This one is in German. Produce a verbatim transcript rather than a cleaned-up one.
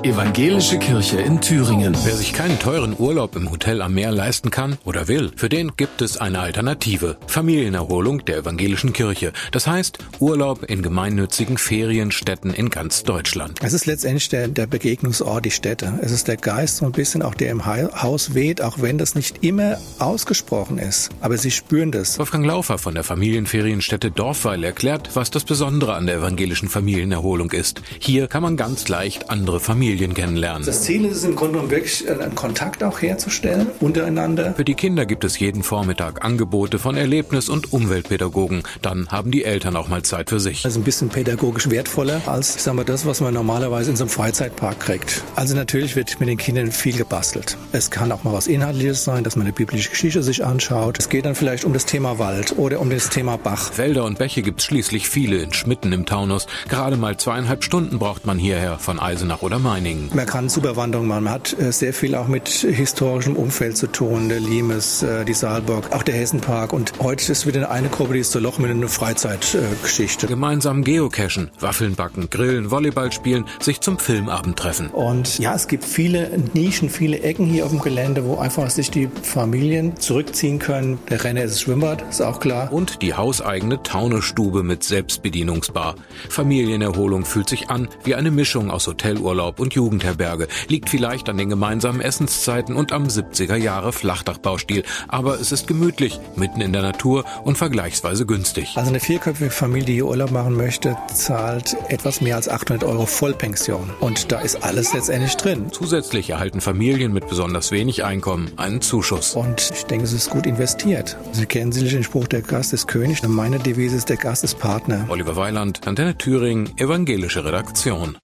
Evangelische Kirche in Thüringen. Wer sich keinen teuren Urlaub im Hotel am Meer leisten kann oder will, für den gibt es eine Alternative. Familienerholung der Evangelischen Kirche. Das heißt Urlaub in gemeinnützigen Ferienstätten in ganz Deutschland. Es ist letztendlich der, der Begegnungsort, die Städte. Es ist der Geist so ein bisschen auch, der im Haus weht, auch wenn das nicht immer ausgesprochen ist. Aber Sie spüren das. Wolfgang Laufer von der Familienferienstätte Dorfweil erklärt, was das Besondere an der evangelischen Familienerholung ist. Hier kann man ganz leicht andere Familien kennenlernen. Das Ziel ist es im Grunde genommen wirklich, einen Kontakt auch herzustellen untereinander. Für die Kinder gibt es jeden Vormittag Angebote von Erlebnis- und Umweltpädagogen. Dann haben die Eltern auch mal Zeit für sich. Also ein bisschen pädagogisch wertvoller als, ich sag mal, das, was man normalerweise in so einem Freizeitpark kriegt. Also natürlich wird mit den Kindern viel gebastelt. Es kann auch mal was Inhaltliches sein, dass man eine biblische Geschichte sich anschaut. Es geht dann vielleicht um das Thema Wald oder um das Thema Bach. Wälder und Bäche gibt es schließlich viele in Schmitten im Taunus. Gerade mal zweieinhalb Stunden braucht man hierher von Eisenach oder Meiningen. Man kann Superwanderungen machen. Man hat äh, sehr viel auch mit historischem Umfeld zu tun. Der Limes, äh, die Saalburg, auch der Hessenpark. Und heute ist wieder eine Gruppe, die ist zur Loch mit einer Freizeitgeschichte. Äh, Gemeinsam geocachen, Waffeln backen, grillen, Volleyball spielen, sich zum Filmabend treffen. Und ja, es gibt viele Nischen, viele Ecken hier auf dem Gelände, wo einfach sich die Familien zurückziehen können. Der Renner ist das Schwimmbad, ist auch klar. Und die hauseigene Taunusstube mit Selbstbedienungsbar. Familienerholung fühlt sich an wie eine Mischung aus Hotelurlaub und Jugendherberge. Liegt vielleicht an den gemeinsamen Essenszeiten und am siebziger Jahre Flachdachbaustil. Aber es ist gemütlich, mitten in der Natur und vergleichsweise günstig. Also eine vierköpfige Familie, die hier Urlaub machen möchte, zahlt etwas mehr als achthundert Euro Vollpension. Und da ist alles letztendlich drin. Zusätzlich erhalten Familien mit besonders wenig Einkommen einen Zuschuss. Und ich denke, es ist gut investiert. Sie kennen sicherlich den Spruch, der Gast ist König. Meine Devise ist, der Gast ist Partner. Oliver Weiland, Antenne Thüringen, Evangelische Redaktion.